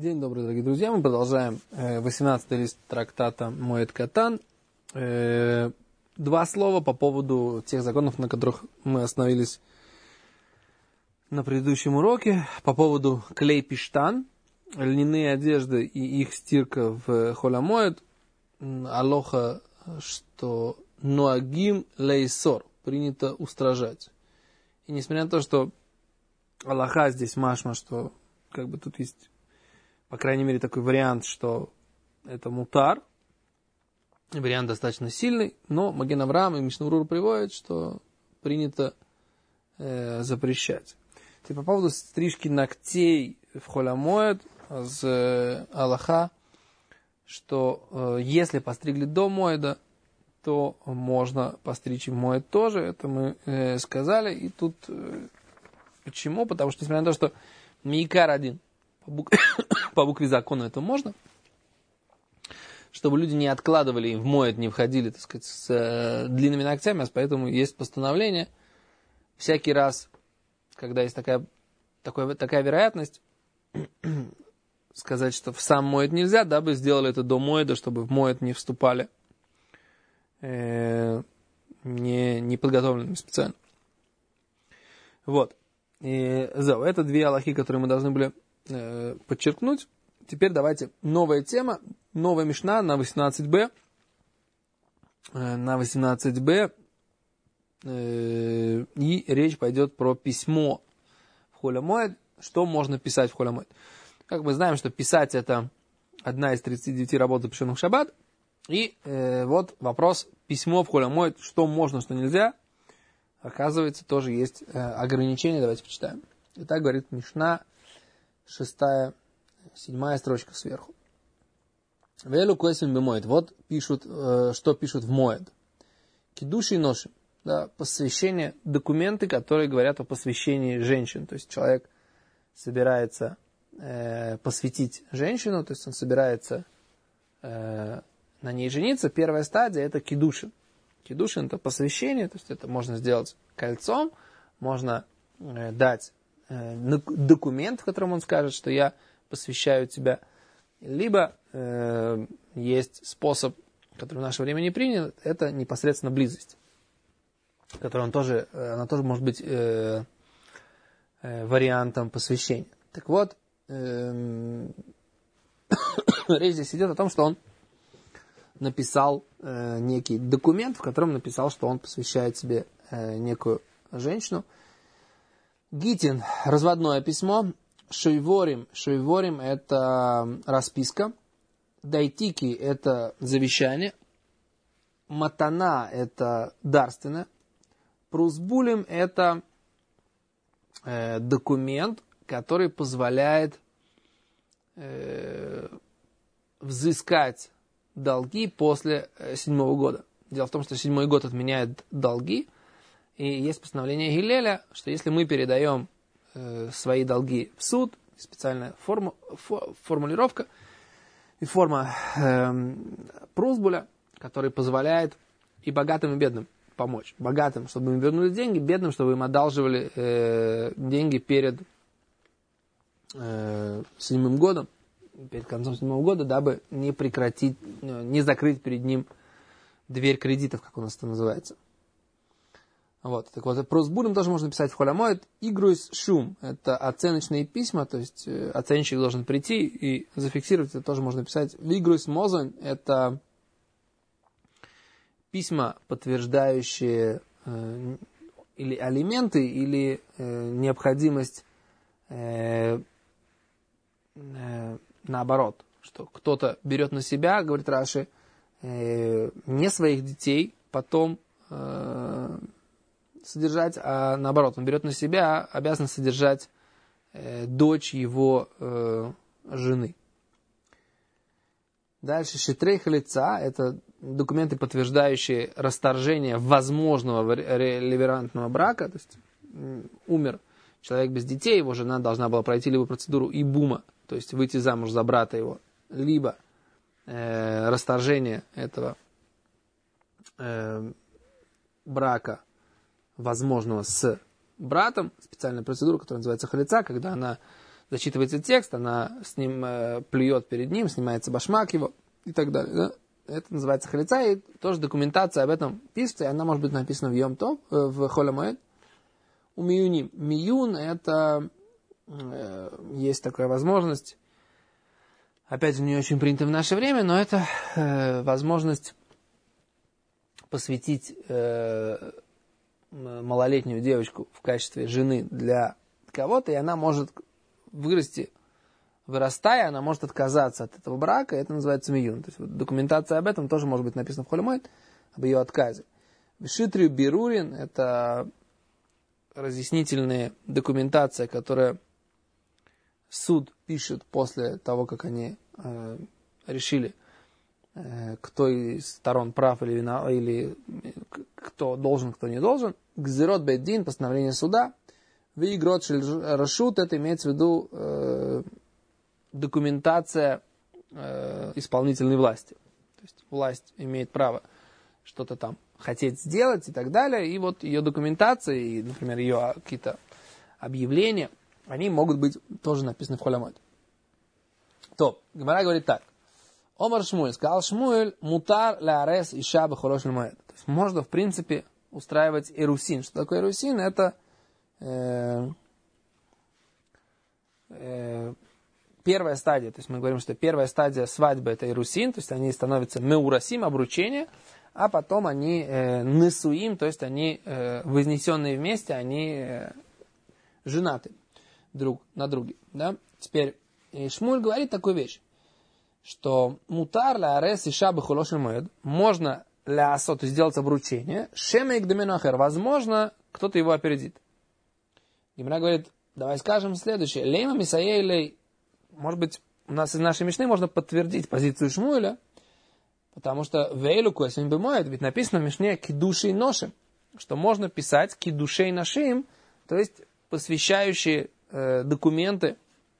День добрый, дорогие друзья. Мы продолжаем 18-й лист трактата Моэд Катан. Два слова по поводу тех законов, на которых мы остановились на предыдущем уроке. По поводу клей пиштан, льняные одежды и их стирка в Холь ха-Моэд. Алоха, что ноагим лейсор, принято устражать. И несмотря на то, что Аллаха здесь машма, что как бы тут есть, по крайней мере, такой вариант, что это мутар. Вариант достаточно сильный, но Маген Авраам и Мишна Брура приводят, что принято запрещать. И по поводу стрижки ногтей в Холь ха-Моэд с Аллаха, что если постригли до Моэда, то можно постричь и в Моэд тоже. Это мы сказали. И тут почему? Потому что, несмотря на то, что Миикар один, по букве закона это можно, чтобы люди не откладывали и в Моэд не входили, так сказать, с длинными ногтями, поэтому есть постановление. Всякий раз, когда есть такая вероятность, сказать, что в сам Моэд нельзя, дабы сделали это до Моэда, чтобы в Моэд не вступали неподготовленными специально. Вот. Это две алахи, которые мы должны были подчеркнуть. Теперь давайте новая тема, новая мишна на 18b. На 18b. И речь пойдет про письмо в Холь ха-Моэд. Что можно писать в Холь ха-Моэд? Как мы знаем, что писать это одна из 39 работ, запрещенных в шаббат. И вот вопрос, письмо в Холь ха-Моэд, что можно, что нельзя. Оказывается, тоже есть ограничения. Давайте почитаем. Итак, говорит Мишна, 7 строчка сверху. Велю куэсим бемоэд. Вот пишут, что пишут в Моэд. Кидуши и ноши. Да, посвящение, документы, которые говорят о посвящении женщин. То есть человек собирается посвятить женщину, то есть он собирается на ней жениться. Первая стадия это кидушин. Кидушин это посвящение, то есть это можно сделать кольцом, можно дать документ, в котором он скажет, что я посвящаю тебя. Либо есть способ, который в наше время не принят, это непосредственно близость, которая она тоже может быть вариантом посвящения. Так вот, речь здесь идет о том, что он написал некий документ, в котором написал, что он посвящает себе некую женщину. Гитин, разводное письмо. Шойворим. Шойворим это расписка. Дайтики это завещание. Матана это дарственное. Прусбулим это документ, который позволяет взыскать долги после 7-го года. Дело в том, что 7-й год отменяет долги, и есть постановление Гилеля, что если мы передаем свои долги в суд, специальная формулировка и форма прусбуля, который позволяет и богатым, и бедным помочь. Богатым, чтобы им вернули деньги, бедным, чтобы им одалживали деньги перед 7-м годом, перед концом 7-го года, дабы не закрыть перед ним дверь кредитов, как у нас это называется. Вот. Так вот, про сбурим тоже можно писать в Холь ха-Моэд. Игруис шум. Это оценочные письма, то есть оценщик должен прийти и зафиксировать, это тоже можно писать. Игруис мозон. Это письма, подтверждающие или алименты, или необходимость наоборот, что кто-то берет на себя, говорит Раши, не своих детей потом содержать, а наоборот, он берет на себя, обязан содержать дочь его жены. Дальше шитрейх лица, это документы, подтверждающие расторжение возможного релевантного брака, то есть умер человек без детей, его жена должна была пройти либо процедуру ибума, то есть выйти замуж за брата его, либо расторжение этого брака возможного с братом, специальная процедура, которая называется халица, когда она зачитывается текст, она с ним плюет перед ним, снимается башмак его и так далее. Да? Это называется халица, и тоже документация об этом пишется, и она может быть написана в Йом Тов, в Холь ха-Моэд. У миюним. Миюн — это есть такая возможность, опять же, не очень принято в наше время, но это возможность посвятить малолетнюю девочку в качестве жены для кого-то, и она может вырастая, она может отказаться от этого брака, и это называется миюн. То есть вот, документация об этом тоже может быть написана в Холь ха-Моэд, об ее отказе. Шитрию бирурин — это разъяснительная документация, которая суд пишет после того, как они решили, кто из сторон прав или виноват, или кто должен, кто не должен. Гзирот бейт-дин, постановление суда. Вигрот рашут, это имеется в виду документация исполнительной власти. То есть власть имеет право что-то там хотеть сделать и так далее. И вот ее документация, и, например, ее какие-то объявления, они могут быть тоже написаны в Холь ха-Моэд. То, Гемара говорит так. Омар Шмуэль, сказал Шмуэль, мутар лаарес иша бехоло шель моэд. То есть можно, в принципе, устраивать эрусин. Что такое эрусин? Это первая стадия. То есть мы говорим, что первая стадия свадьбы — это эрусин, то есть они становятся меурасим, обручение, а потом они несуим, то есть они вознесенные вместе, они женаты друг на друге. Да? Теперь Шмуэль говорит такую вещь, что мутар ля арес иша бехоло шель моэд, можно ля асот, то есть сделать обручение, шема игдемену ахер, возможно, кто-то его опередит. Гемара говорит, давай скажем следующее. Лейма мисаейлей, может быть, у нас из нашей мишны можно подтвердить позицию Шмуэля, потому что вейлу куэсим бемоэд, ведь написано в мишне кидушей ношим, что можно писать кидушей нашим, то есть посвящающие документы.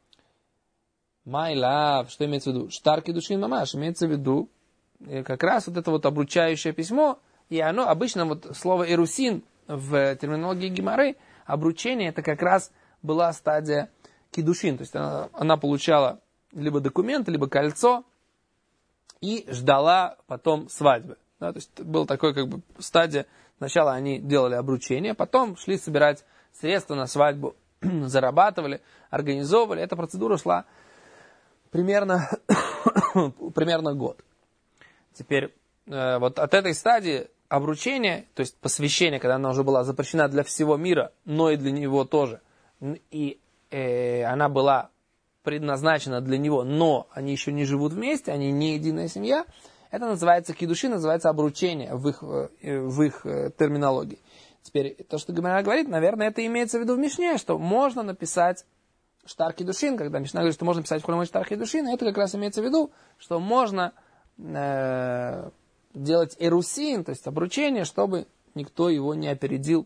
My love, что имеется в виду? Штарки души мамаш, имеется в виду как раз вот это вот обручающее письмо, и оно, обычно вот слово эрусин в терминологии Гемары, обручение, это как раз была стадия кидушин, то есть она получала либо документ, либо кольцо, и ждала потом свадьбы. Да, то есть была такой как бы стадия, сначала они делали обручение, потом шли собирать средства на свадьбу, зарабатывали, организовывали, эта процедура шла примерно год. Теперь вот от этой стадии обручения, то есть посвящения, когда она уже была запрещена для всего мира, но и для него тоже, и она была предназначена для него, но они еще не живут вместе, они не единая семья, это называется кидуши, называется обручение в их терминологии. Теперь то, что Гемара говорит, наверное, это имеется в виду в Мишне, что можно написать штар кидушин, когда Мишна говорит, что можно писать в Холь ха-Моэд штар кидушин, это как раз имеется в виду, что можно делать эрусин, то есть обручение, чтобы никто его не опередил,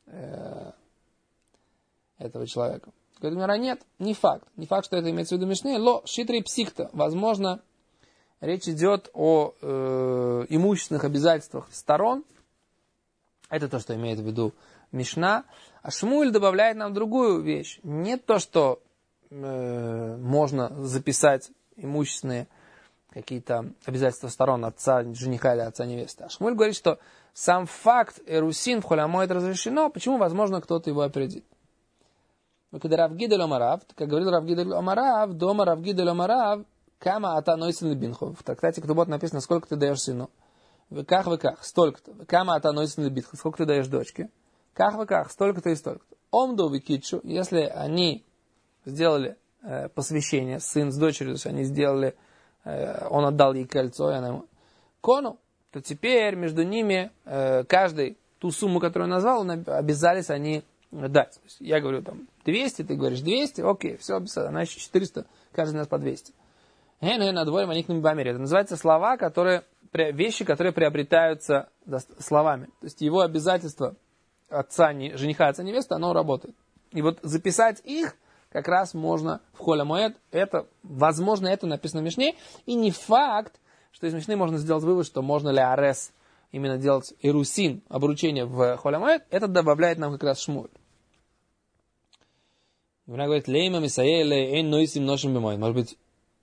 этого человека. Говорит, Гемара, нет, не факт. Не факт, что это имеется в виду Мишне, ло шитри психта. Возможно, речь идет о имущественных обязательствах сторон. Это то, что имеет в виду Мишна. А Шмуэль добавляет нам другую вещь. Не то, что можно записать имущественные какие-то обязательства сторон отца жениха или отца невесты. А Шмуэль говорит, что сам факт эрусин в Холь ха-Моэд разрешено. Почему? Возможно, кто-то его опередит. Когда Рав Гидель омарав, как говорил Рав Гидель омарав, дома Рав Гидель омарав, кама ата нойсен лебинхо. В трактате Ктубот написано, сколько ты даешь сыну. Веках, столько-то. Кама ата нойсен лебинхо. Сколько ты даешь дочке. Ках, столько-то и столько-то. Омду викичу, если они сделали посвящение, сын с дочерью, то есть они сделали, он отдал ей кольцо, и она ему кону, то теперь между ними каждый ту сумму, которую он назвал, обязались они дать. То есть я говорю там 200, ты говоришь 200, окей, все, она еще 400, каждый из нас по 200. Это называется слова, вещи, которые приобретаются словами. То есть его обязательство жениха, отца невесты, оно работает. И вот записать их как раз можно в Холь ха-Моэд. Это, возможно, это написано в Мишне. И не факт, что из Мишны можно сделать вывод, что можно ли арес именно делать эрусин, обручение в Холь ха-Моэд. Это добавляет нам как раз Шмуэль. Гимара говорит, лейма мисаэле эн нойсим ношим бимой. Может быть,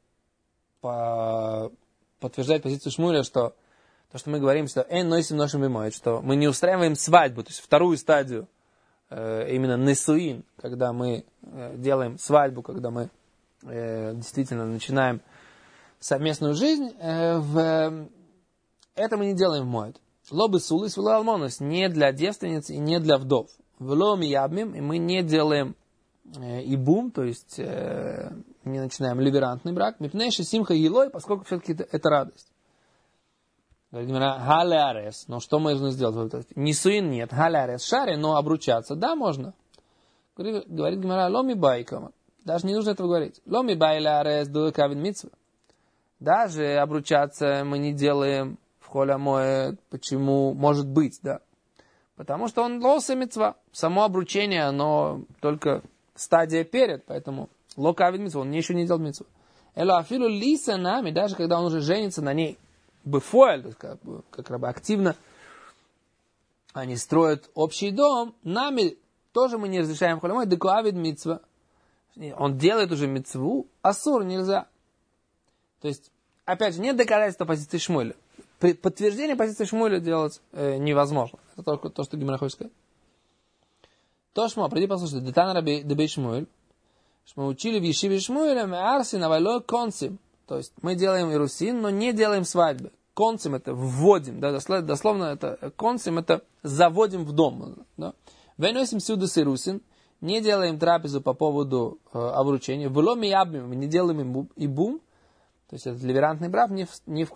подтверждает позицию Шмуэля, что то, что мы говорим, что эн нойсим ношим бимой, что мы не устраиваем свадьбу, то есть вторую стадию, именно несуин, когда мы делаем свадьбу, когда мы действительно начинаем совместную жизнь, это мы не делаем в моэд. Лобы сулис вла алмонус, не для девственниц и не для вдов. Вломи ябмим, и мы не делаем ибум, то есть не начинаем ливерантный брак. Мипнейши симха елой, поскольку все-таки это радость. Говорит Гимара, халярес, но что мы должны сделать? Нисуин нет, халярес шаре, но обручаться, да, можно. Говорит Гимара, ломи байкама. Даже не нужно этого говорить. Ломи байлярес дуэ кавин митцва. Даже обручаться мы не делаем в холя моэд. Почему? Может быть, да. Потому что он лоса митцва. Само обручение, оно только стадия перед, поэтому локавид митцва, он еще не делал митцву. Эло афилу лиса нами, даже когда он уже женится на ней, бефоэль, то есть как бы активно, они строят общий дом, нами тоже мы не разрешаем холя моэд, декуавид митцва. Он делает уже митцву, асур нельзя. То есть, опять же, нет доказательства позиции Шмуэля. Подтверждение позиции Шмуэля делать невозможно. Это только то, что Гимара хочет сказать. То, Шмо, приди послушай, детан раби дебей Шмуэль, что мы учили в Ешиве Шмуэля, мы арсин, авайло концим. То есть, мы делаем ирусин, но не делаем свадьбы. Концим это вводим, да, дословно это концим это заводим в дом. Да. Веносим сюда с ирусин, не делаем трапезу по поводу обручения. В ломе ябмим, мы не делаем ибум. То есть этот ливерантный брак, не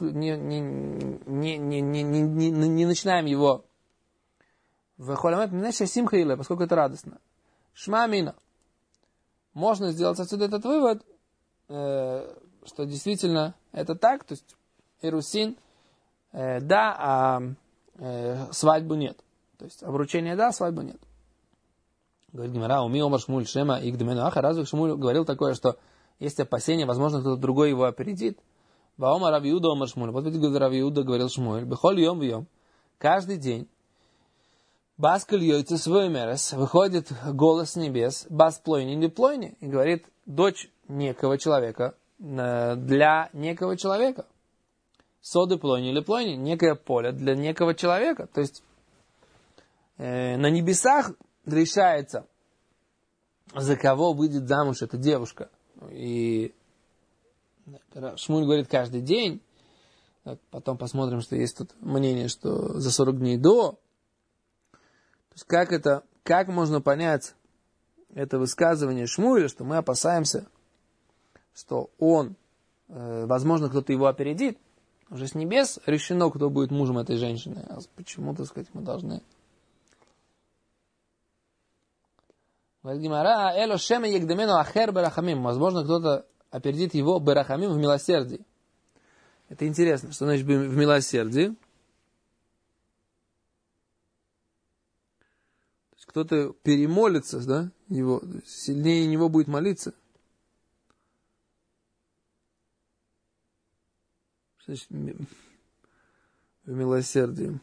начинаем его в холамет минеша симха илэ, поскольку это радостно. Шма мина. Можно сделать отсюда этот вывод, что действительно это так, то есть ирусин, да, а свадьбу нет. То есть обручение да, свадьбу нет. Говорит Гимара, уми омар Шмуль шема игдмену аха, разве Шмуль говорил такое, что есть опасения, возможно, кто-то другой его опередит. Ваома Рави Иуда омар Шмуль. Вот видите, Рави Иуда говорил Шмуль. Бехоль йом вьем. Каждый день. Баскаль йойца свой мерес. Выходит голос с небес. Бас плойни или плойни. И говорит, дочь некого человека для некого человека. Соды плойни или плойни. Некое поле для некого человека. То есть на небесах решается, за кого выйдет замуж эта девушка. И Шмуль говорит каждый день. Потом посмотрим, что есть тут мнение, что за 40 дней до. То есть как можно понять это высказывание Шмуэля, что мы опасаемся, что он, возможно, кто-то его опередит. Уже с небес решено, кто будет мужем этой женщины. А почему, так сказать, мы должны... Возможно, кто-то опередит его берахамим в милосердии. Это интересно, что значит в милосердии. То есть кто-то перемолится, да, его, сильнее него будет молиться. Что значит в милосердии?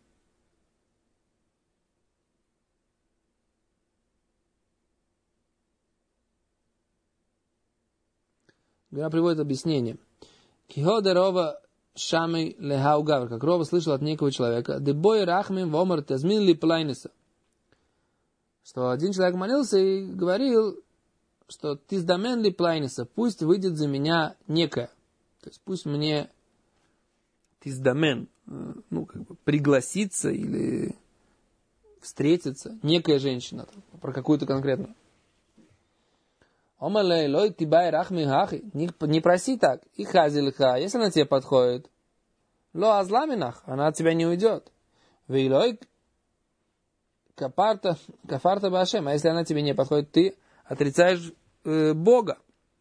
Гра приводит объяснение. Кихода Рова Шамей Лехаугавр, как Рова слышал от некого человека, Дебой Рахмим Вомар Тазмин Ли Плайнеса, что один человек молился и говорил, что Тиздамен Ли Плайнеса, пусть выйдет за меня некая, то есть пусть мне Тиздамен, пригласиться или встретиться некая женщина, про какую-то конкретную. Не проси так. И хазилха, если она тебе подходит, ло азламинах, она от тебя не уйдет. Вейлой кафарта башем, а если она тебе не подходит, ты отрицаешь Бога.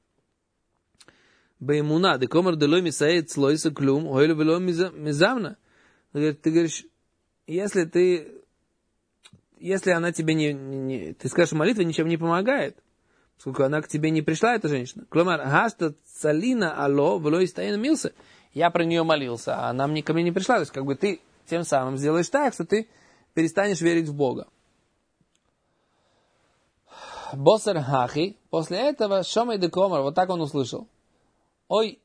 Беймуна, декомар делой мисаид слойса клюм, ойлю вело мизамна. Ты говоришь, если она тебе не ты скажешь, молитва ничем не помогает, поскольку она к тебе не пришла, эта женщина. Кломар, гашта цалина ало, влой стоян мился. Я про нее молился, а она ко мне не пришла. То есть, как бы ты тем самым сделаешь так, что ты перестанешь верить в Бога. Босер хахи, после этого шомай де комар, вот так он услышал. Ой,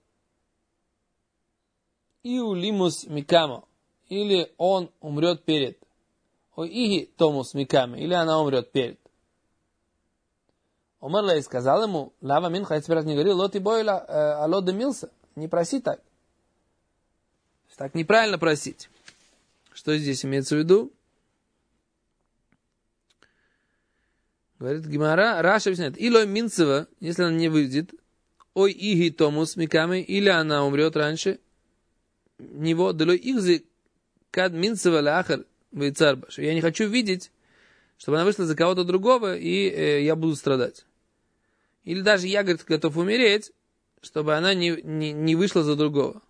иулимус микамо, или он умрет перед. Ой, иги томус миками, или она умрет перед. Омар Лей сказал ему, лава минха, я тебе раз не говорил, лоти бойла, алло дымился, не проси так. Так неправильно просить. Что здесь имеется в виду? Говорит Гемара, Раша объясняет, илой минцева, если она не выйдет, ой иги томус миками, или она умрет раньше него, делой ихзи кад минцева лахар вейцарбаш. Я не хочу видеть, чтобы она вышла за кого-то другого, и я буду страдать. Или даже я, говорит, готов умереть, чтобы она не вышла за другого.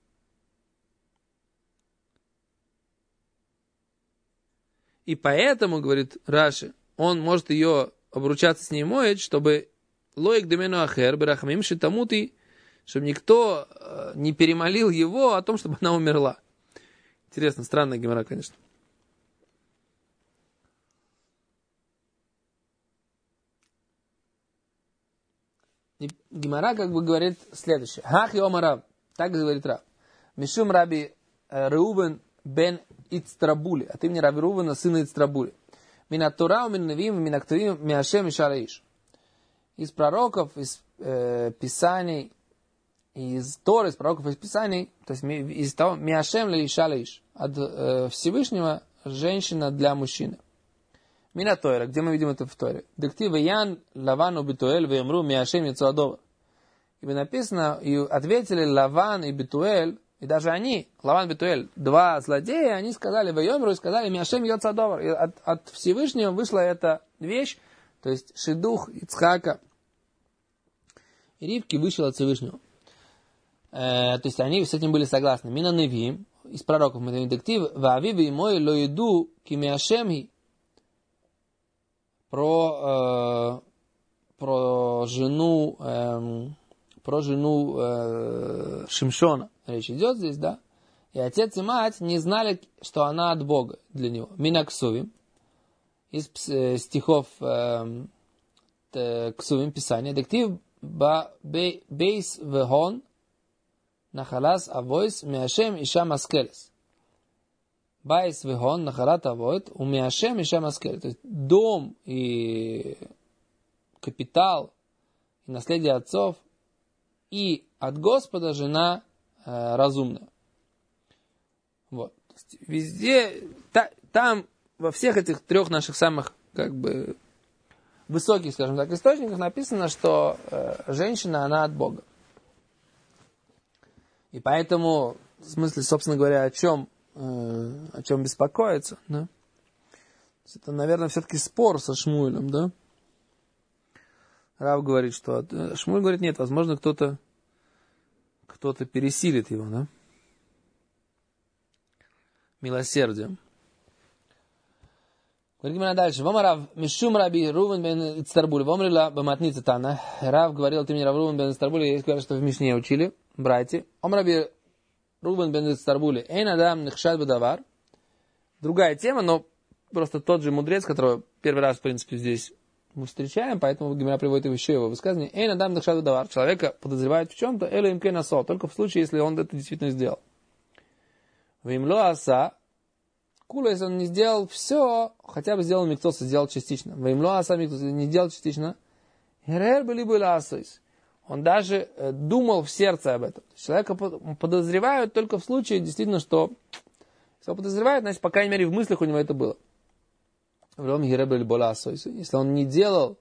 И поэтому, говорит Раши, он может ее обручаться с ней моять, чтобы лоик демену ахер берахамим шитамути, чтобы никто не перемолил его о том, чтобы она умерла. Интересно, странная гемара, конечно. И гемара как бы говорит следующее. Хахи омарав, так говорит Рав. Мишум раби Реувен бен Ицтрабули, от имени Раби Реувена, сына Ицтрабули. Мина Тора, мин Невим, мин Актавим, Миашем и Шараиш. Из пророков, из писаний, из Торы, из пророков, из писаний, то есть из того, Миашем ли Шараиш, от Всевышнего женщина для мужчины. Мина Тора, где мы видим это в Торе? Дектива Ян Лавану Битуэль веемру Миашем Яцуадова. Ибо написано, и ответили Лаван и Битуэль, и даже они, Лаван и Битуэль, два злодея, они сказали веемру и сказали Миашем Яцуадова. И от Всевышнего вышла эта вещь, то есть шедух Ицхака и Ривки вышел от Всевышнего. То есть они с этим были согласны. Мина Невим, из пророков мы даем дектив, Ваавиви и мой лоиду кимиашемhi. Про жену Шимшона речь идет здесь, да? И отец и мать не знали, что она от Бога для него. Минаксувим, из стихов Ксувим Писания, дектив бейс вегон нахалас авойс миашем иша маскелес. Байс вегон нахалат авойт у миашем иша маскелес. То есть дом и капитал и наследие отцов и от Господа жена разумная. Вот. Везде, там, во всех этих трех наших самых, как бы, высоких, скажем так, источниках написано, что женщина, она от Бога. И поэтому, в смысле, собственно говоря, о чем беспокоиться, да? Это, наверное, все-таки спор со Шмуэлем, да? Рав говорит, что... Шмуэль говорит, нет, возможно, кто-то пересилит его, да? Милосердием. Говорим дальше. Вомарав Мишум Раби Рувен бен Ицтарбули. Вомрила баматница Тана. Рав говорил, ты мне Рав Рувен бен Ицтарбули. Есть говорят, что в Мишне учили, братья. Омраби Рувен бен Ицтарбули. Эйн адам нехшад бедавар. Другая тема, но просто тот же мудрец, которого первый раз, в принципе, здесь мы встречаем, поэтому Гемара приводит еще его высказывание. Эйн адам нехшад бедавар. Человека подозревают в чем-то, эле им кенасо. Только в случае, если он это действительно сделал. Вимло аса. Кула, если он не сделал все, хотя бы сделал миктос, сделал частично. Вимло аса миктос, не сделал частично. Херер были бы ласойс. Он даже думал в сердце об этом. Человека подозревают только в случае, действительно, что... Если он подозревает, значит, по крайней мере, в мыслях у него это было. Если он не делал,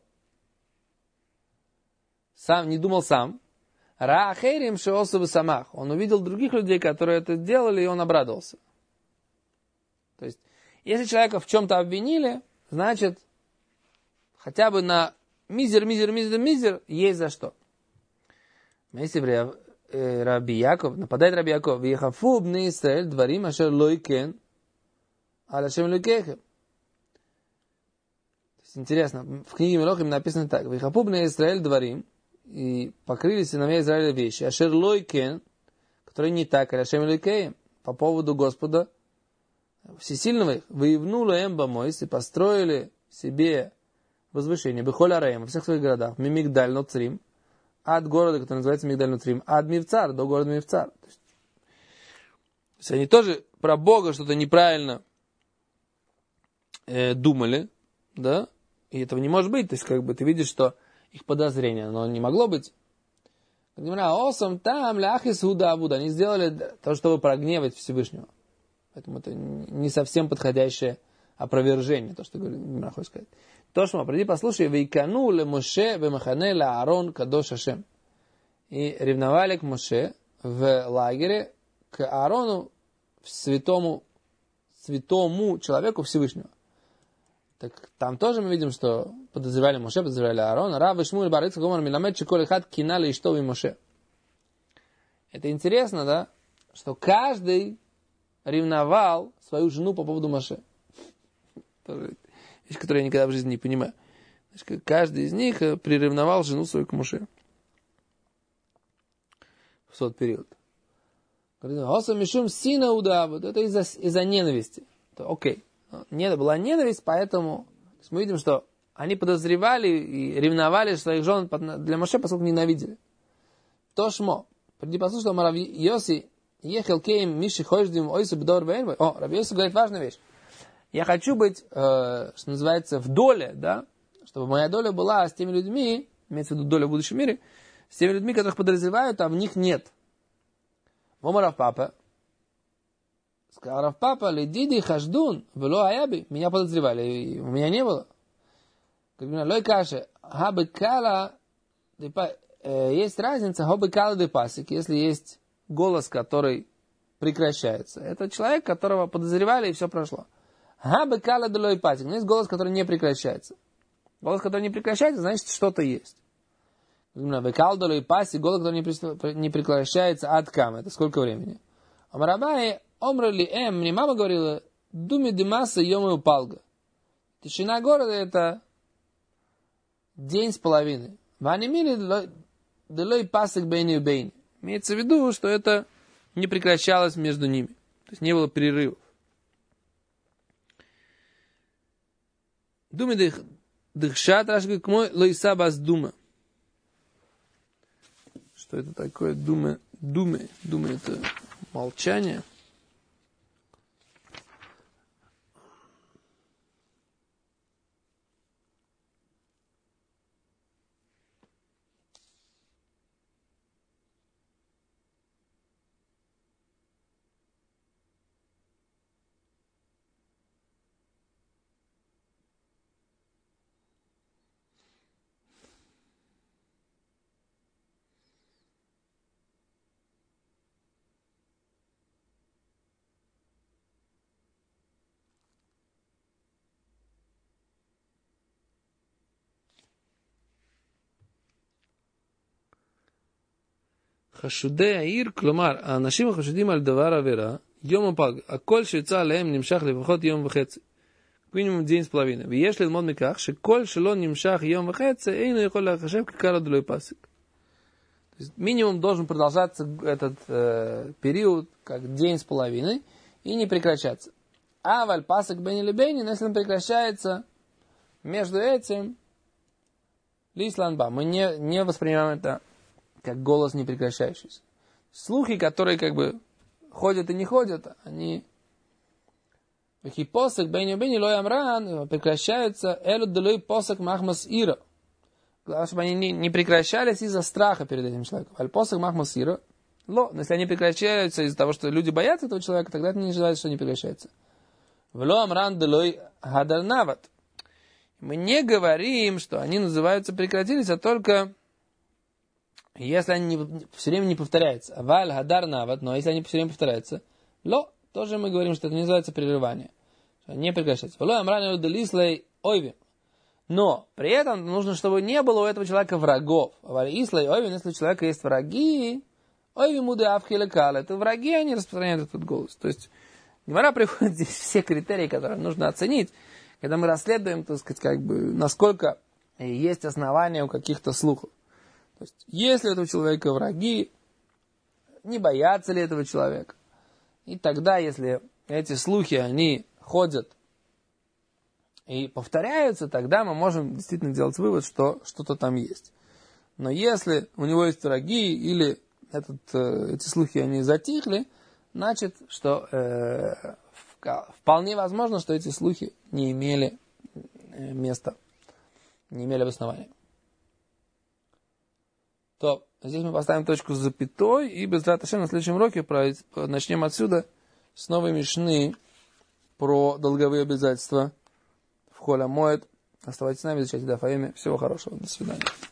сам, не думал сам, раахерим шеосу самах. Он увидел других людей, которые это делали, и он обрадовался. То есть, если человека в чем-то обвинили, значит, хотя бы на мизер есть за что. Если Раби Яков, нападает Раби Яков, «Вехафу бне Исраэль дварим ашер лойкен, алашем лойкехем». Интересно, в книге Мелохим написано так, «Вехафу бне Исраэль дварим», и покрыли сыновья Израиля вещи, ашер лойкен, которые не так, алашем лойкехем, по поводу Господа Всесильного их, «Воевнула эмба мойс», и построили себе возвышение, Бехоль Араем, во всех своих городах, Мимигдаль Ноцрим, от города, который называется Мигдаль Ноцрим, от Мивцар до города Мивцар. То есть они тоже про Бога что-то неправильно думали, да, и этого не может быть. То есть, как бы ты видишь, что их подозрение, но не могло быть. Осом там, ляхис худа абуда. Они сделали то, чтобы прогневать Всевышнего. Поэтому это не совсем подходящее опровержение, то, что Гимара хочет сказать. То, что приди послушай, вейкану ле Моше вемахане ла Аарон кадош Ашем. И ревновали к Моше в лагере к Аарону, святому человеку Всевышнего. Так там тоже мы видим, что подозревали Моше, подозревали Аарона. Рав и Шмуэль бар Ицхак омар миламед шеколь эхад кинали и что и Моше. Это интересно, да? Что каждый ревновал свою жену по поводу Моше. Тоже вещь, которую я никогда в жизни не понимаю. Значит, каждый из них приревновал жену свою к Моше. В тот период. Осам мишум сина уда. Вот это из-за ненависти. Окей. Была ненависть, поэтому мы видим, что они подозревали и ревновали своих жен для Моше, поскольку ненавидели. То шмо. Приди послушай, что Рав Йоси ехал кейм миши хойждим ойсу бедор вейнвой. Рав Йоси говорит важную вещь. Я хочу быть, что называется, в доле, да, чтобы моя доля была с теми людьми, имеется в виду доля в будущем мире, с теми людьми, которых подозревают, а в них нет. Мома Рав Папа. Сказал Рав Папа, ледиди хаждун, вело аяби. Меня подозревали, и у меня не было. Лой каши, хабы кала, есть разница, хабы кала де пасик, если есть голос, который прекращается. Это человек, которого подозревали, и все прошло. Хабы кала де лой пасик, но есть голос, который не прекращается. Голос, который не прекращается, значит, что-то есть. Векал де лой пасик, голос, который не прекращается, от кам, это сколько времени? Амарабай, омрали мне мама говорила, думи димаса йома упалга. Тишина города это день с половиной. Ванимили делой пасок бейни бейни. Имеется в виду, что это не прекращалось между ними. То есть не было перерывов. Думи дыхшат рашка к мой лойса бас дума. Что это такое? Думе это молчание. חשודי העיר, כלומר, האנשים החשודים על דבר עבירה, יום הפג, הכל שיצא עליהם נמשך לפחות יום וחצי. מינימום דין ספלבינה. ויש ללמוד מכך, שכל שלא נמשך יום וחצי, אינו יכול להחשב כקרא דלוי пасик. То есть минимум должен продолжаться этот период, как день с половиной, и не прекращаться. А валь пасик бейни или бейни, если он прекращается между этим, лисланба. Мы не воспринимаем это как голос непрекращающийся. Слухи, которые как бы ходят и не ходят, они посок бейни бейни лой амран прекращаются элю делой посок махмас ира. Главное, чтобы они не прекращались из-за страха перед этим человеком. Аль посок махмас ира. Но если они прекращаются из-за того, что люди боятся этого человека, тогда это не ожидается, что они прекращаются. Вло амран делой хадарнават. Мы не говорим, что они называются прекратились, а только если они все время не повторяются. Валь хадар нават, но если они все время повторяются, ло, тоже мы говорим, что это не называется прерывание. Не прекращается. Но при этом нужно, чтобы не было у этого человека врагов. Если у человека есть враги, это враги, они распространяют этот голос. То есть Гемара приводит здесь все критерии, которые нужно оценить, когда мы расследуем, так сказать, как бы, насколько есть основания у каких-то слухов. То есть, есть ли у этого человека враги, не боятся ли этого человека. И тогда, если эти слухи, они ходят и повторяются, тогда мы можем действительно делать вывод, что что-то там есть. Но если у него есть враги или эти слухи они затихли, значит, что вполне возможно, что эти слухи не имели места, не имели обоснования. То здесь мы поставим точку с запятой, и без раташем на следующем уроке начнем отсюда с новой мишны про долговые обязательства в Холь ха-Моэд. Оставайтесь с нами, изучайте Даф Йоми. Всего хорошего, до свидания.